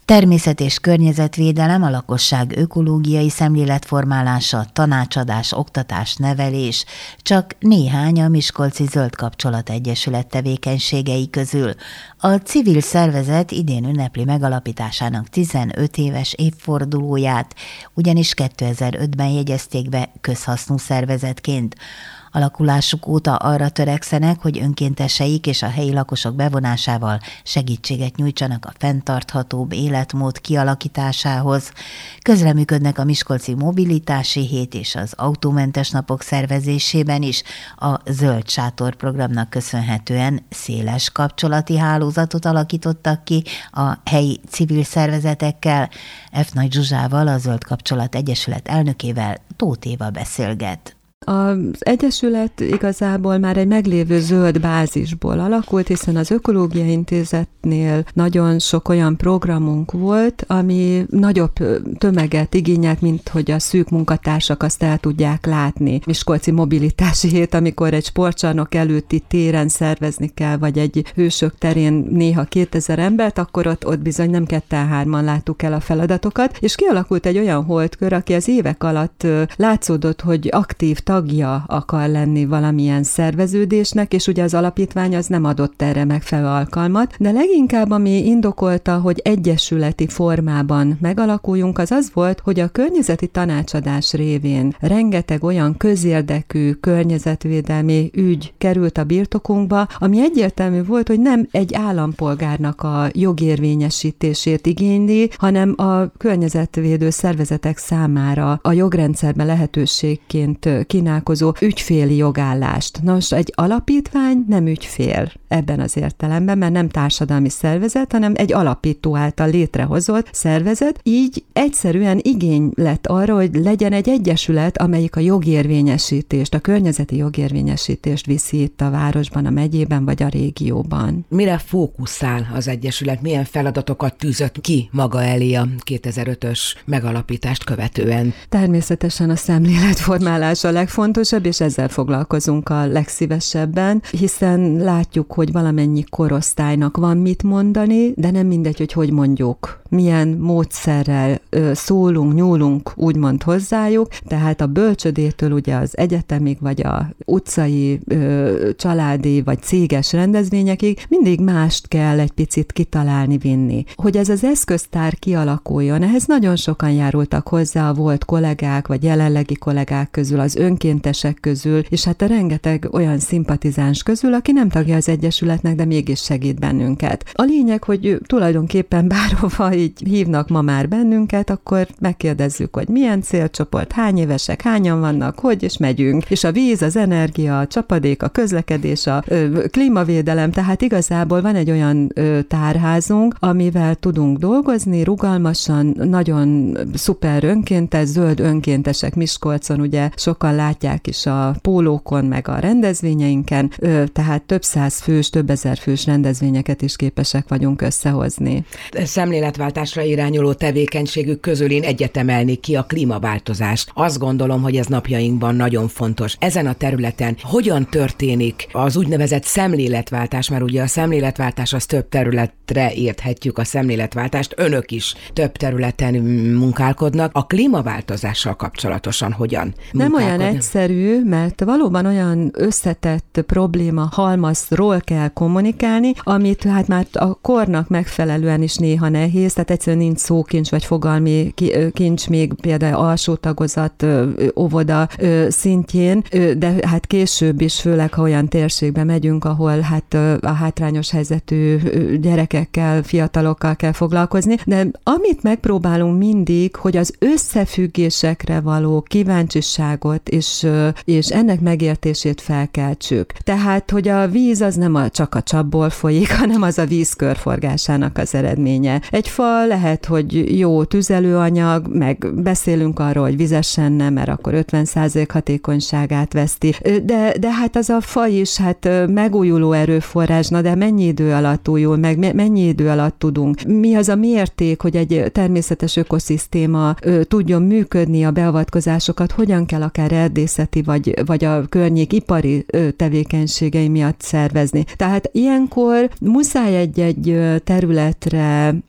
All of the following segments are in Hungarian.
Természet- és környezetvédelem, a lakosság ökológiai szemléletformálása, tanácsadás, oktatás, nevelés, csak néhány a Miskolci Zöld Kapcsolat Egyesület tevékenységei közül. A civil szervezet idén ünnepli megalapításának 15 éves évfordulóját, ugyanis 2005-ben jegyezték be közhasznú szervezetként. Alakulásuk óta arra törekszenek, hogy önkénteseik és a helyi lakosok bevonásával segítséget nyújtsanak a fenntarthatóbb életmód kialakításához. Közreműködnek a Miskolci Mobilitási Hét és az Autómentes Napok szervezésében is. A Zöld Sátor programnak köszönhetően széles kapcsolati hálózatot alakítottak ki a helyi civil szervezetekkel. F. Nagy Zsuzsával, a Zöld Kapcsolat Egyesület elnökével Tóth Éva beszélget. Az Egyesület igazából már egy meglévő zöld bázisból alakult, hiszen az Ökológiai Intézetnél nagyon sok olyan programunk volt, ami nagyobb tömeget igényelt, mint hogy a szűk munkatársak azt el tudják látni. Miskolci Mobilitási Hét, amikor egy sportcsarnok előtti téren szervezni kell, vagy egy Hősök terén néha 2000 embert, akkor ott bizony nem 2-3-an láttuk el a feladatokat, és kialakult egy olyan holdkör, aki az évek alatt látszódott, hogy aktív tagja akar lenni valamilyen szerveződésnek, és ugye az alapítvány az nem adott erre megfelelő alkalmat, de leginkább ami indokolta, hogy egyesületi formában megalakuljunk, az volt, hogy a környezeti tanácsadás révén rengeteg olyan közérdekű környezetvédelmi ügy került a birtokunkba, ami egyértelmű volt, hogy nem egy állampolgárnak a jogérvényesítését igényli, hanem a környezetvédő szervezetek számára a jogrendszerben lehetőségként kínálkozó ügyféli jogállást. Nos, egy alapítvány nem ügyfél ebben az értelemben, mert nem társadalmi szervezet, hanem egy alapító által létrehozott szervezet, így egyszerűen igény lett arra, hogy legyen egy egyesület, amelyik a jogérvényesítést, a környezeti jogérvényesítést viszi itt a városban, a megyében vagy a régióban. Mire fókuszál az egyesület? Milyen feladatokat tűzött ki maga elé a 2005-ös megalapítást követően? Természetesen a szemléletformálás a legfontosabb, és ezzel foglalkozunk a legszívesebben, hiszen látjuk, hogy valamennyi korosztálynak van mit mondani, de nem mindegy, hogy mondjuk, milyen módszerrel szólunk, nyúlunk úgymond hozzájuk, tehát a bölcsödétől ugye az egyetemig, vagy a utcai, családi, vagy céges rendezvényekig mindig mást kell egy picit kitalálni, vinni. Hogy ez az eszköztár kialakuljon, ehhez nagyon sokan járultak hozzá a volt kollégák, vagy jelenlegi kollégák közül, az önkéntesek közül, és hát a rengeteg olyan szimpatizáns közül, aki nem tagja az egyesületnek, de mégis segít bennünket. A lényeg, hogy tulajdonképpen bárhova így hívnak ma már bennünket, akkor megkérdezzük, hogy milyen célcsoport, hány évesek, hányan vannak, hogy, és megyünk. És a víz, az energia, a csapadék, a közlekedés, a klímavédelem, tehát igazából van egy olyan tárházunk, amivel tudunk dolgozni, rugalmasan, nagyon szuper önkéntes, zöld önkéntesek Miskolcon, ugye sokan látják is a pólókon, meg a rendezvényeinken, tehát több száz fős, több ezer fős rendezvényeket is képesek vagyunk összehozni. Szemléletváltásra irányuló tevékenységük közül én egyetemelnék ki a klímaváltozást. Azt gondolom, hogy ez napjainkban nagyon fontos. Ezen a területen hogyan történik az úgynevezett szemléletváltás, mert ugye a szemléletváltás az több területre érthetjük a szemléletváltást, önök is több területen munkálkodnak. A klímaváltozással kapcsolatosan hogyan nem olyan egyszerű, mert valóban olyan összetett probléma halmazról kell kommunikálni, amit hát már a kornak megfelelően is néha nehéz, tehát egyszerűen nincs szókincs vagy fogalmi kincs még például alsó tagozat, óvoda szintjén, de hát később is, főleg ha olyan térségbe megyünk, ahol hát a hátrányos helyzetű gyerekekkel, fiatalokkal kell foglalkozni, de amit megpróbálunk mindig, hogy az összefüggésekre való kíváncsiságot és ennek megértését felkeltsük. Tehát, hogy a víz az nem csak a csapból folyik, hanem az a víz körforgásának az eredménye. Egy fa lehet, hogy jó tüzelőanyag, meg beszélünk arról, hogy vizesen nem, mert akkor 50% hatékonyságát veszti. De hát az a fa is hát megújuló erőforrás, na de mennyi idő alatt újul, meg mennyi idő alatt tudunk? Mi az a mérték, hogy egy természetes ökoszisztéma tudjon működni, a beavatkozásokat hogyan kell akár erdészeti vagy a környék ipari tevékenységei miatt szervezni. Tehát ilyenkor muszáj egy területre fókuszálni,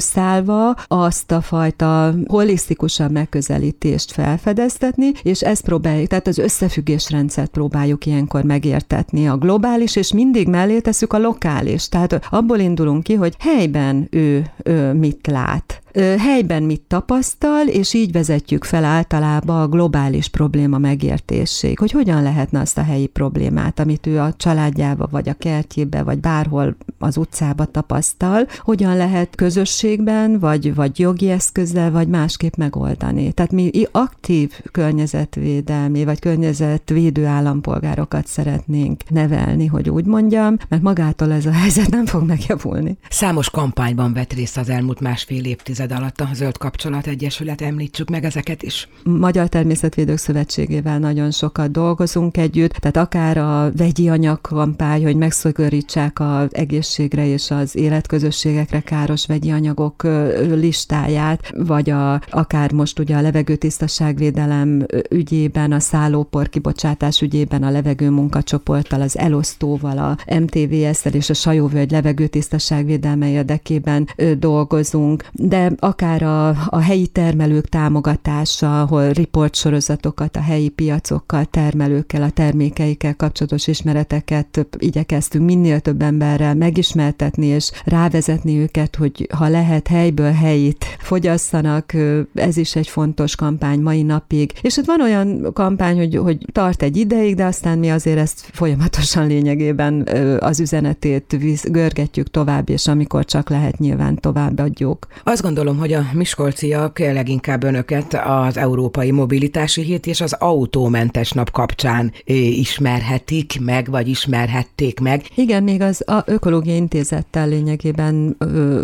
fókuszálva azt a fajta holisztikusabb megközelítést felfedeztetni, és ezt próbáljuk, tehát az összefüggésrendszert próbáljuk ilyenkor megértetni, a globális, és mindig mellé tesszük a lokális. Tehát abból indulunk ki, hogy helyben ő mit lát. Helyben mit tapasztal, és így vezetjük fel általában a globális probléma megértéséig, hogy hogyan lehetne azt a helyi problémát, amit ő a családjába, vagy a kertjébe, vagy bárhol az utcába tapasztal, hogyan lehet közösségben, vagy jogi eszközzel, vagy másképp megoldani. Tehát mi aktív környezetvédelmi, vagy környezetvédő állampolgárokat szeretnénk nevelni, hogy úgy mondjam, mert magától ez a helyzet nem fog megjavulni. Számos kampányban vett részt az elmúlt másfél évtized alatt a Zöld Kapcsolat Egyesület, említsük meg ezeket is. Magyar Természetvédők Szövetségével nagyon sokat dolgozunk együtt, tehát akár a vegyi anyag kampány, hogy megszigorítsák az egészségre és az életközösségekre káros vegyi anyagok listáját, vagy akár most ugye a levegőtisztaságvédelem ügyében, a szállópor kibocsátás ügyében a levegő munkacsoporttal, az elosztóval, a MTVS-tel és a Sajóvölgy levegőtisztaságvédelme érdekében dolgozunk, de akár a helyi termelők támogatása, ahol riportsorozatokat a helyi piacokkal, termelőkkel, a termékeikkel kapcsolatos ismereteket igyekeztünk minél több emberrel megismertetni, és rávezetni őket, hogy ha lehet helyből helyit fogyasszanak, ez is egy fontos kampány mai napig. És ott van olyan kampány, hogy tart egy ideig, de aztán mi azért ezt folyamatosan lényegében az üzenetét görgetjük tovább, és amikor csak lehet, nyilván továbbadjuk. Azt gondolom, hogy a miskolciak leginkább önöket az Európai Mobilitási Hét és az Autómentes Nap kapcsán ismerhetik meg, vagy ismerhették meg. Igen, még az Ökológiai Intézettel lényegében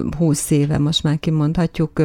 20 éve, most már kimondhatjuk,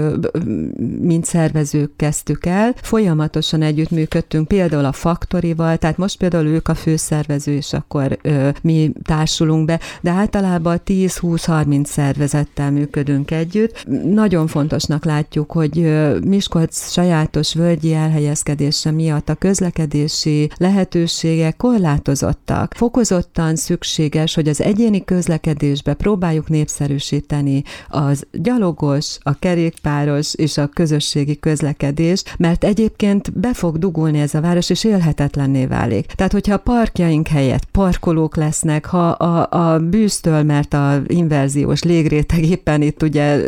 mint szervezők kezdtük el. Folyamatosan együttműködtünk például a Faktorival, tehát most például ők a főszervező, és akkor mi társulunk be, de általában 10-20-30 szervezettel működünk együtt. Nagyon fontosnak látjuk, hogy Miskolc sajátos völgyi elhelyezkedése miatt a közlekedési lehetőségek korlátozottak. Fokozottan szükséges, hogy az egyéni közlekedésbe próbáljuk népszerűsíteni az gyalogos, a kerékpáros és a közösségi közlekedést, mert egyébként be fog dugulni ez a város, és élhetetlenné válik. Tehát, hogyha a parkjaink helyett parkolók lesznek, ha a bűztől, mert a inverziós légréteg éppen itt ugye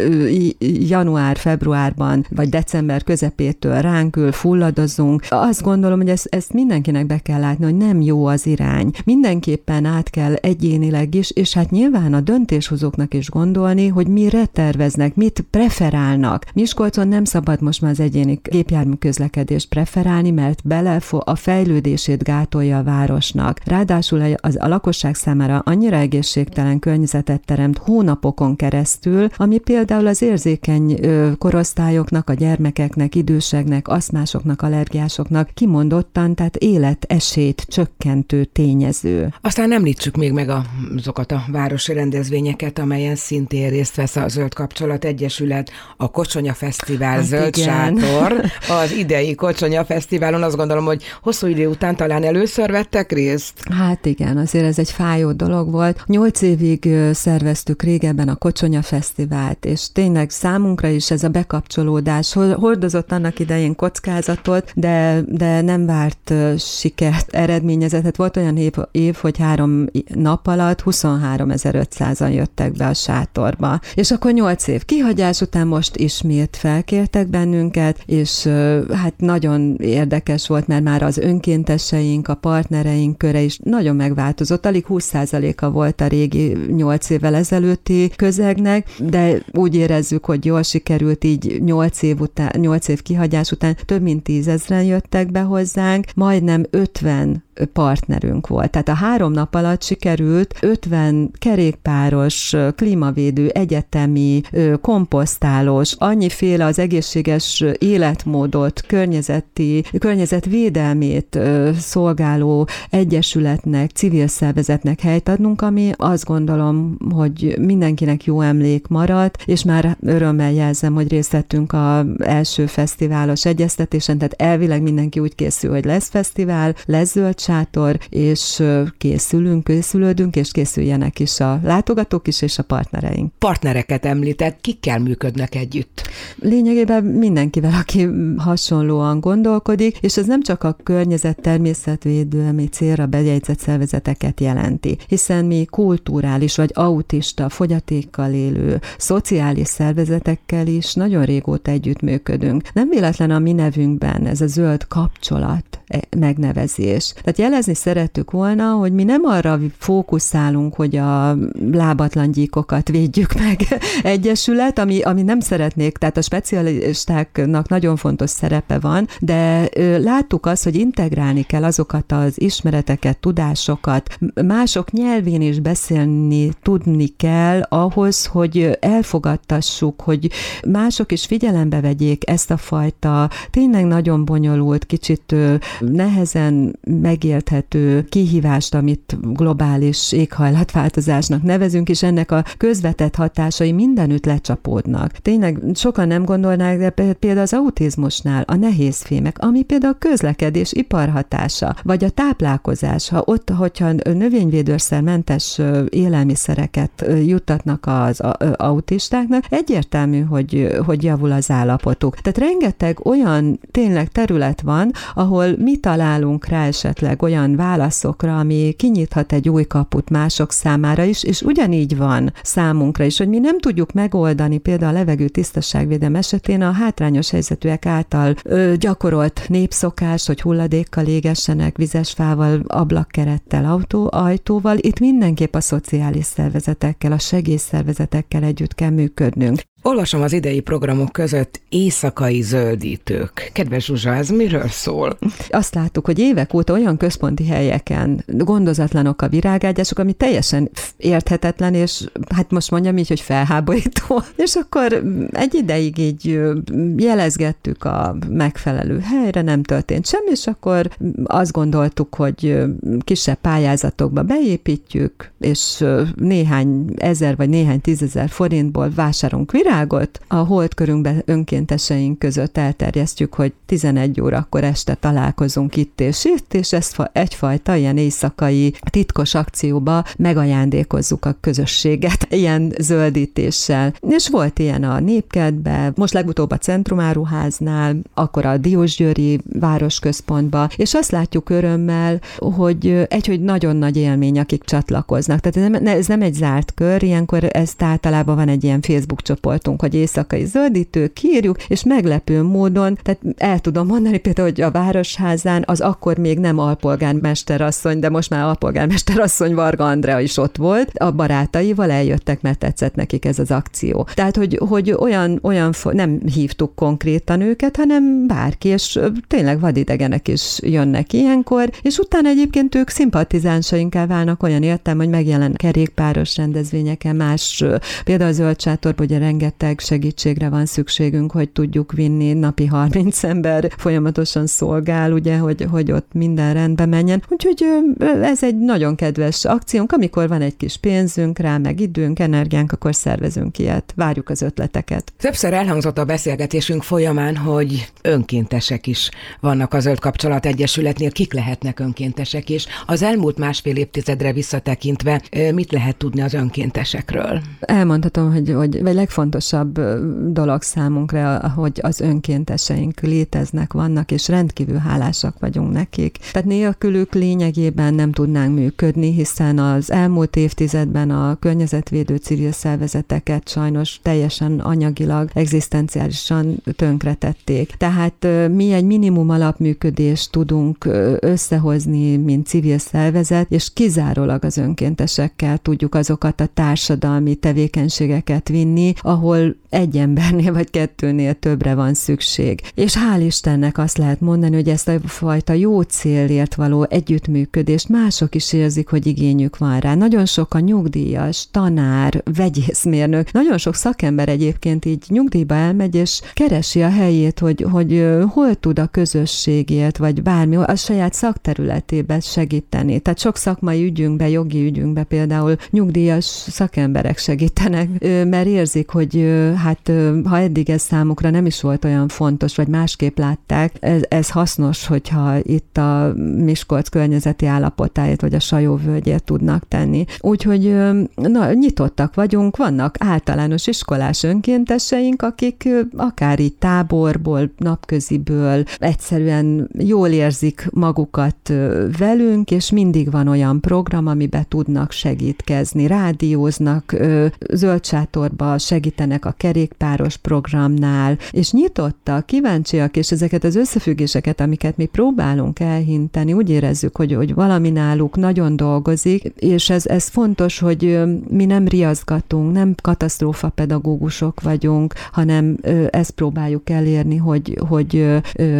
január-februárban, vagy december közepétől ránk ül, fulladozunk. Azt gondolom, hogy ezt mindenkinek be kell látni, hogy nem jó az irány. Mindenképpen át kell egyénileg is, és hát nyilván a döntéshozóknak is gondolni, hogy mire terveznek, mit preferálnak. Miskolcon nem szabad most már az egyéni gépjármű közlekedést preferálni, mert a fejlődését gátolja a városnak. Ráadásul a lakosság számára annyira egészségtelen környezetet teremt hónapokon keresztül, ami például az érzékeny korosztályoknak, a gyermekeknek, időseknek, asztmásoknak, allergiásoknak kimondottan, tehát életesélyt csökkentő tényező. Aztán említsük még meg azokat a városi rendezvényeket, amelyen szintén részt vesz a Zöld Kapcsolat Egyesület, a Kocsonya Fesztivál, hát Zöld igen. Sátor. Az idei Kocsonya Fesztiválon azt gondolom, hogy hosszú idő után talán először vettek részt. Hát igen, azért ez egy fájó dolog volt. 8 évig szerveztük régebben a Kocsonya Fesztivált, és tényleg számunkra is ez a bekapcsolódás hordozott annak idején kockázatot, de nem várt sikert eredményezett. Hát volt olyan év, hogy 3 nap alatt 23.500-an jöttek be a sátorba. És akkor 8 év kihagyás után most ismét felkértek bennünket, és hát nagyon érdekes volt, mert már az önkénteseink, a partnereink köre is nagyon megváltozott. Alig 20%-a volt a régi 8 évvel ezelőtti közegnek, de úgy érezzük, hogy jól sikerült így 8 év kihagyás után több mint 10 000-en jöttek be hozzánk, majdnem 50 partnerünk volt. Tehát a 3 nap alatt sikerült 50 kerékpáros, klímavédő, egyetemi, komposztálós, annyiféle az egészséges életmódot, környezetvédelmét szolgáló egyesületnek, civil szervezetnek helyt adnunk, ami azt gondolom, hogy mindenkinek jó emlék maradt, és már örömmel jelzem, hogy részt vettünk az első fesztiválos egyeztetésen, tehát elvileg mindenki úgy készül, hogy lesz fesztivál, lesz Zöld zöldsátor, és készülődünk, és készüljenek is a látogatók is, és a partnereink. Partnereket említett, kikkel működnek együtt? Lényegében mindenkivel, aki hasonlóan gondolkodik, és ez nem csak a környezet természetvédelmi célra bejegyzett szervezeteket jelenti, hiszen mi kulturális vagy autista, fogyatékkal élő, szociális szervezetekkel is nagyon régóta együttműködünk. Nem véletlen a mi nevünkben ez a zöld kapcsolat megnevezés. Tehát jelezni szerettük volna, hogy mi nem arra fókuszálunk, hogy a lábatlan gyíkokat védjük meg egyesület, ami nem szeretnék, tehát a specialistáknak nagyon fontos szerepe van, de láttuk azt, hogy integrálni kell azokat az ismereteket, tudásokat, mások nyelvén is beszélni tudni kell ahhoz, hogy elfogadtassuk, hogy mások is figyelembe vegyék ezt a fajta tényleg nagyon bonyolult, kicsit nehezen megérthető kihívást, amit globális éghajlatváltozásnak nevezünk, és ennek a közvetett hatásai mindenütt lecsapódnak. Tényleg sokan nem gondolnák, de például az autizmusnál a nehézfémek, ami például a közlekedés iparhatása, vagy a táplálkozás, hogyha növényvédőszermentes élelmiszereket juttatnak az autistáknak, egyértelmű, hogy javul az állapotuk. Tehát rengeteg olyan tényleg terület van, ahol mi találunk rá esetleg olyan válaszokra, ami kinyithat egy új kaput mások számára is, és ugyanígy van számunkra is, hogy mi nem tudjuk megoldani például a levegő tisztaságvédelem esetén a hátrányos helyzetűek által gyakorolt népszokás, hogy hulladékkal égessenek, vizes fával, ablakkerettel, ajtóval. Itt mindenképp a szociális szervezetekkel, a segélyszervezetekkel együtt kell működnünk. Olvasom az idei programok között éjszakai zöldítők. Kedves Zsuzsa, ez miről szól? Azt láttuk, hogy évek óta olyan központi helyeken gondozatlanok a virágágyások, ami teljesen érthetetlen, és hát most mondjam így, hogy felháborító. És akkor egy ideig így jelezgettük a megfelelő helyre, nem történt semmi, és akkor azt gondoltuk, hogy kisebb pályázatokba beépítjük, és néhány ezer vagy néhány tízezer forintból vásárolunk virágot, a holdkörünkben önkénteseink között elterjesztjük, hogy 11 órakor este találkozunk itt, és ezt egyfajta ilyen éjszakai titkos akcióba megajándékozzuk a közösséget ilyen zöldítéssel. És volt ilyen a Népkertben, most legutóbb a Centrumáruháznál, akkor a Diósgyőri városközpontba, és azt látjuk örömmel, hogy nagyon nagy élmény, akik csatlakoznak. Tehát ez nem egy zárt kör, ilyenkor ezt általában van egy ilyen Facebook csoport, hogy éjszakai zöldítő, kiírjuk, és meglepő módon, tehát el tudom mondani például, hogy a Városházán az akkor még nem alpolgármesterasszony, de most már alpolgármesterasszony Varga Andrea is ott volt, a barátaival eljöttek, mert tetszett nekik ez az akció. Tehát, hogy olyan nem hívtuk konkrétan őket, hanem bárki, és tényleg vadidegenek is jönnek ilyenkor, és utána egyébként ők szimpatizánsainká válnak olyan értelme, hogy megjelen kerékpáros rendezvényeken, más, például a Zöldsátorban ugye rengeteg segítségre van szükségünk, hogy tudjuk vinni, napi 30 ember folyamatosan szolgál, ugye, hogy ott minden rendbe menjen. Úgyhogy ez egy nagyon kedves akciónk, amikor van egy kis pénzünk rá, meg időnk, energiánk, akkor szervezünk ilyet. Várjuk az ötleteket. Többször elhangzott a beszélgetésünk folyamán, hogy önkéntesek is vannak a Zöld Kapcsolat Egyesületnél. Kik lehetnek önkéntesek, és az elmúlt másfél évtizedre visszatekintve mit lehet tudni az önkéntesekről? Elmondhatom, hogy legfontosabb dolog számunkra, hogy az önkénteseink léteznek, vannak, és rendkívül hálásak vagyunk nekik. Tehát nélkülük lényegében nem tudnánk működni, hiszen az elmúlt évtizedben a környezetvédő civil szervezeteket sajnos teljesen anyagilag, egzisztenciálisan tönkretették. Tehát mi egy minimum alapműködést tudunk összehozni, mint civil szervezet, és kizárólag az önkéntesekkel tudjuk azokat a társadalmi tevékenységeket vinni, ahol egy embernél vagy kettőnél többre van szükség. És hál' Istennek azt lehet mondani, hogy ezt a fajta jó célért való együttműködést mások is érzik, hogy igényük van rá. Nagyon sok a nyugdíjas, tanár, vegyészmérnök, nagyon sok szakember egyébként így nyugdíjba elmegy, és keresi a helyét, hogy hol tud a közösségért, vagy bármi, a saját szakterületébe segíteni. Tehát sok szakmai ügyünkbe, jogi ügyünkbe például nyugdíjas szakemberek segítenek, mert érzik, hogy hát ha eddig ez számukra nem is volt olyan fontos, vagy másképp látták, ez hasznos, hogyha itt a Miskolc környezeti állapotáért, vagy a Sajó-völgyért tudnak tenni. Úgyhogy nyitottak vagyunk, vannak általános iskolás önkénteseink, akik akár így táborból, napköziből egyszerűen jól érzik magukat velünk, és mindig van olyan program, amiben tudnak segítkezni, rádióznak, zöldsátorba segítenek a kerékpáros programnál, és nyitottak, kíváncsiak, és ezeket az összefüggéseket, amiket mi próbálunk elhinteni, úgy érezzük, hogy valami náluk nagyon dolgozik, és ez fontos, hogy mi nem riaszgatunk, nem katasztrófapedagógusok vagyunk, hanem ezt próbáljuk elérni, hogy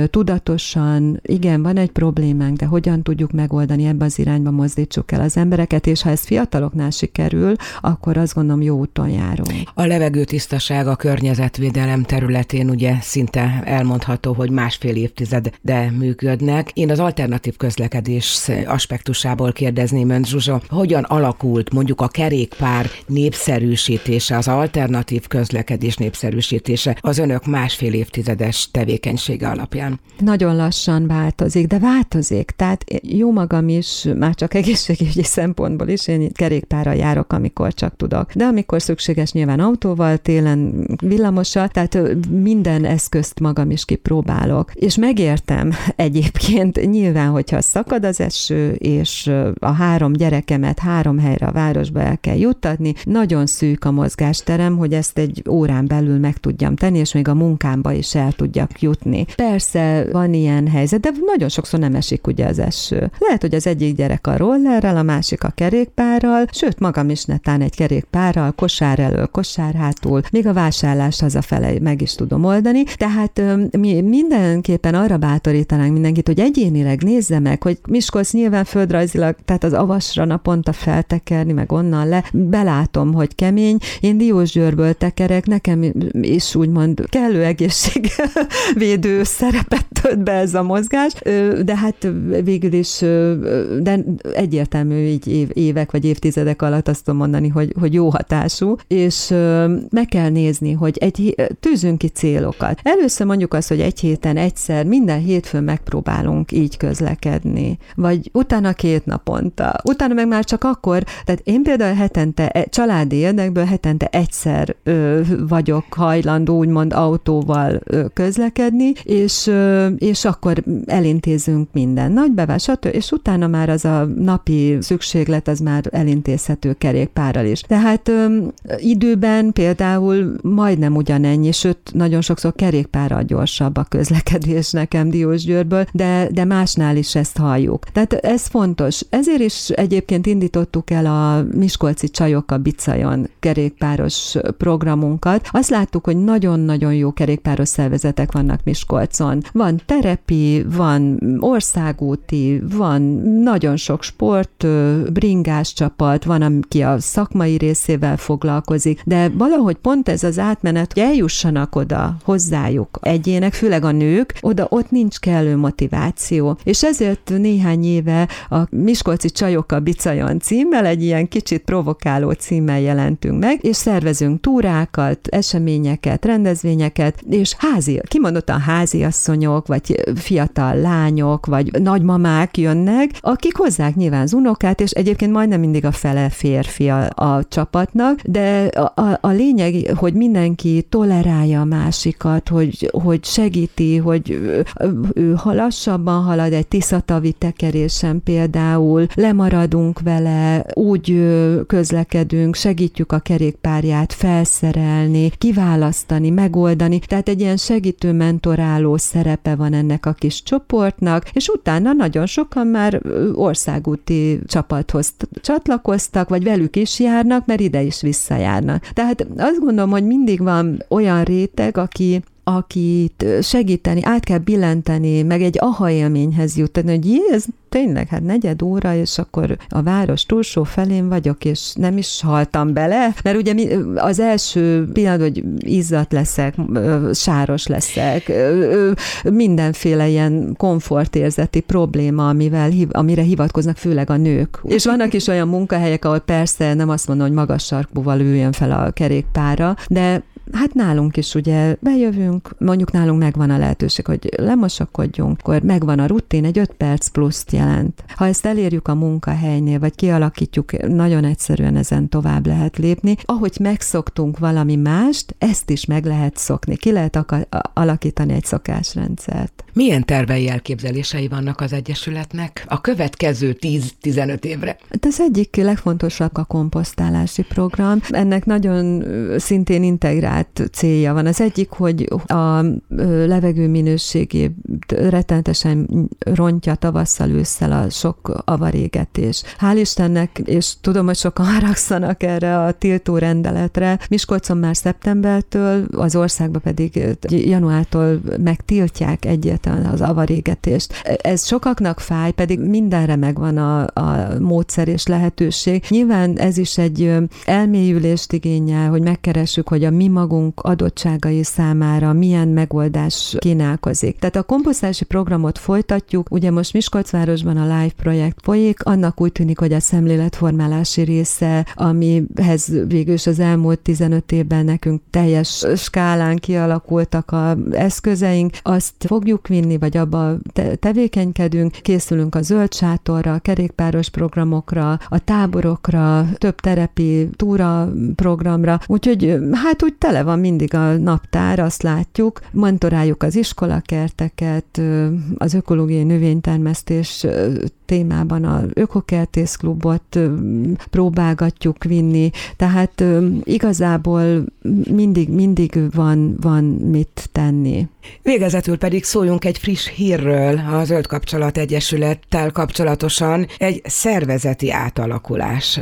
tudatosan, igen, van egy problémánk, de hogyan tudjuk megoldani, ebbe az irányba mozdítsuk el az embereket, és ha ez fiataloknál sikerül, akkor azt gondolom, jó úton járunk. A levegőtisztaság, a környezetvédelem területén ugye szinte elmondható, hogy másfél évtizede működnek. Én az alternatív közlekedés aspektusából kérdezném önt, Zsuzsa, hogyan alakult mondjuk a kerékpár népszerűsítése, az alternatív közlekedés népszerűsítése az önök másfél évtizedes tevékenysége alapján? Nagyon lassan változik, de változik. Tehát jó magam is, már csak egészségügyi szempontból is, én kerékpárral járok, amikor csak tudok. De amikor szükséges, nyilván autóval, télen villamossal, tehát minden eszközt magam is kipróbálok. És megértem egyébként, nyilván, hogyha szakad az eső, és a 3 gyerekemet 3 helyre a városba el kell juttatni, nagyon szűk a mozgásterem, hogy ezt egy órán belül meg tudjam tenni, és még a munkámba is el tudjak jutni. Persze van ilyen helyzet, de nagyon sokszor nem esik ugye az eső. Lehet, hogy az egyik gyerek a rollerrel, a másik a kerékpárral, sőt, magam is netán egy kerékpárral, kosár elől, kosár hátul, még a vásárlást hazafele meg is tudom oldani. Tehát mi mindenképpen arra bátorítanánk mindenkit, hogy egyénileg nézze meg, hogy Miskolc nyilván földrajzilag, tehát az Avasra naponta feltekerni, meg onnan le, belátom, hogy kemény. Én Diósgyőrből tekerek, nekem is úgymond kellő egészségvédő szerepet tölt be ez a mozgás, de hát végül is, de egyértelmű így évek vagy évtizedek alatt azt tudom mondani, hogy jó hatású, és meg kell nézni, hogy tűzünk ki célokat. Először mondjuk azt, hogy egy héten egyszer, minden hétfőn megpróbálunk így közlekedni, vagy utána 2 naponta, utána meg már csak akkor, tehát én például hetente, családi érdekből hetente egyszer vagyok hajlandó úgymond autóval közlekedni, és akkor elintézünk minden nagy bevásárló, és utána már az a napi szükséglet az már elintézhető kerékpárral is. Tehát időben például majdnem ugyanennyi, sőt, nagyon sokszor kerékpárral gyorsabb a közlekedés nekem Diósgyőrből, de másnál is ezt halljuk. Tehát ez fontos. Ezért is egyébként indítottuk el a Miskolci Csajok a Bicajon kerékpáros programunkat. Azt láttuk, hogy nagyon-nagyon jó kerékpáros szervezetek vannak Miskolcon. Van terepi, van országúti, van nagyon sok sport, bringás csapat, van, aki a szakmai részével foglalkozik, de valahogy pont ez az átmenet, hogy eljussanak oda hozzájuk egyének, főleg a nők, ott nincs kellő motiváció. És ezért néhány éve a Miskolci Csajok a Bicajon címmel, egy ilyen kicsit provokáló címmel jelentünk meg, és szervezünk túrákat, eseményeket, rendezvényeket, és kimondottan háziasszonyok, vagy fiatal lányok, vagy nagymamák jönnek, akik hozzák nyilván az unokát, és egyébként majdnem mindig a fele férfi a csapatnak, de a lényeg, hogy mindenki tolerálja a másikat, hogy segíti, hogy ő lassabban halad egy Tiszatavi tekerésen például, lemaradunk vele, úgy közlekedünk, segítjük a kerékpárját felszerelni, kiválasztani, megoldani, tehát egy ilyen segítő, mentoráló szerepe van ennek a kis csoportnak, és utána nagyon sokan már országúti csapathoz csatlakoztak, vagy velük is járnak, mert ide is visszajárnak. Tehát azt gondolom, hogy mindig van olyan réteg, akit segíteni, át kell billenteni, meg egy aha élményhez jutni, hogy ez tényleg, hát 4 óra, és akkor a város túlsó felén vagyok, és nem is haltam bele, mert ugye az első pillanat, hogy izzadt leszek, sáros leszek, mindenféle ilyen komfortérzeti probléma, amire hivatkoznak főleg a nők. És vannak is olyan munkahelyek, ahol persze nem azt mondom, hogy magas sarkúval üljön fel a kerékpárra, de Hát nálunk is ugye bejövünk, mondjuk nálunk megvan a lehetőség, hogy lemosakodjunk, akkor megvan a rutin, egy 5 perc pluszt jelent. Ha ezt elérjük a munkahelynél, vagy kialakítjuk, nagyon egyszerűen ezen tovább lehet lépni. Ahogy megszoktunk valami mást, ezt is meg lehet szokni. Ki lehet alakítani egy szokásrendszert. Milyen tervei, elképzelései vannak az Egyesületnek a következő 10-15 évre? Az egyik legfontosabb a komposztálási program. Ennek nagyon szintén integrált célja van. Az egyik, hogy a levegő minőségét rettenetesen rontja tavasszal, ősszel a sok avarégetés. Hál' Istennek, és tudom, hogy sokan haragszanak erre a tiltó rendeletre, Miskolcon már szeptembertől, az országban pedig januártól megtiltják egyáltalán az avarégetést. Ez sokaknak fáj, pedig mindenre megvan a módszer és lehetőség. Nyilván ez is egy elmélyülést igényel, hogy megkeressük, hogy a mi magunk adottságai számára milyen megoldás kínálkozik. Tehát a komposztálási programot folytatjuk, ugye most Miskolcvárosban a LIFE projekt folyik, annak úgy tűnik, hogy a szemléletformálási része, amihez végül is az elmúlt 15 évben nekünk teljes skálán kialakultak az eszközeink, azt fogjuk vinni, vagy abba tevékenykedünk, készülünk a zöld sátorra, a kerékpáros programokra, a táborokra, több terepi túra programra, úgyhogy hát úgy tele van mindig a naptár, azt látjuk, mentoráljuk az iskolakerteket, az ökológiai növénytermesztés témában az Ökokertészklubot próbálgatjuk vinni, tehát igazából mindig van mit tenni. Végezetül pedig szóljunk egy friss hírről a Zöld Kapcsolat Egyesülettel kapcsolatosan. Egy szervezeti átalakulás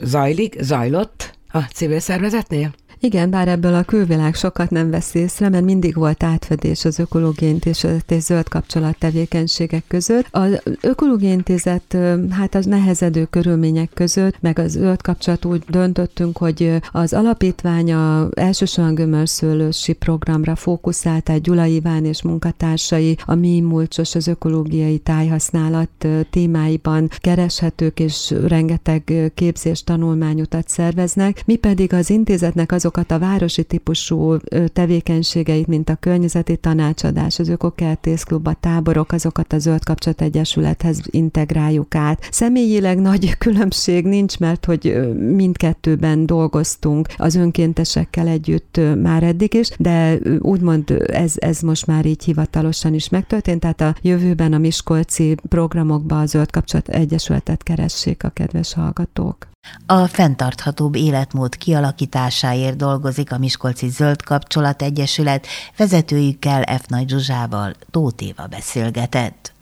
zajlott a civil szervezetnél? Igen, bár ebből a külvilág sokat nem vesz észre, mert mindig volt átfedés az Ökológiai Intézet és Zöld Kapcsolat tevékenységek között. Az Ökológiai Intézet, hát az nehezedő körülmények között, meg az Zöld Kapcsolat úgy döntöttünk, hogy az alapítványa elsősorban gömörszőlősi programra fókuszált, tehát Gyula Iván és munkatársai a mi mulcsos, az ökológiai tájhasználat témáiban kereshetők, és rengeteg képzés tanulmányutat szerveznek. Mi pedig az intézetnek azokat a városi típusú tevékenységeit, mint a környezeti tanácsadás, az Ökokertészklub, a táborok, azokat a Zöld Kapcsolat Egyesülethez integráljuk át. Személyileg nagy különbség nincs, mert hogy mindkettőben dolgoztunk az önkéntesekkel együtt már eddig is, de úgymond ez most már így hivatalosan is megtörtént, tehát a jövőben a miskolci programokban a Zöld Kapcsolat Egyesületet keressék a kedves hallgatók. A fenntarthatóbb életmód kialakításáért dolgozik a Miskolci Zöld Kapcsolat Egyesület, vezetőjükkel F. Nagy Zsuzsával Tóth Éva beszélgetett.